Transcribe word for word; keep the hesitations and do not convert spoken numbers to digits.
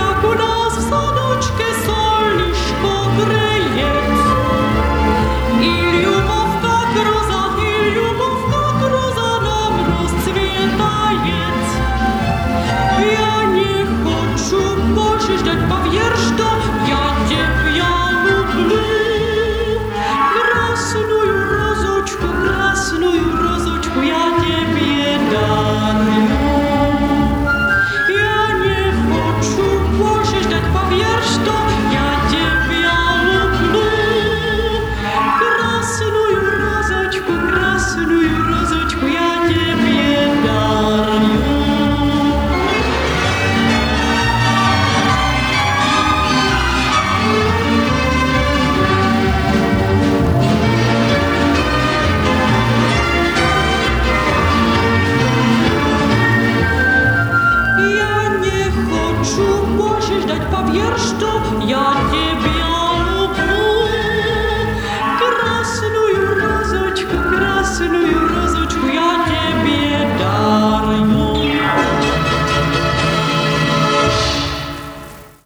jak u nás v sadočke solniško grejec. I ljubovka groza, i ljubovka groza nam rozcvietajec. Ja nie хочу больше ждать, поверь, что я тебя люблю. Красную розочку, красную розочку я тебе дарю. Я не хочу больше ждать, поверь, что я тебя люблю. Красную розочку, красную розочку я тебе дарю. Я не хочу больше ждать, поверь, что я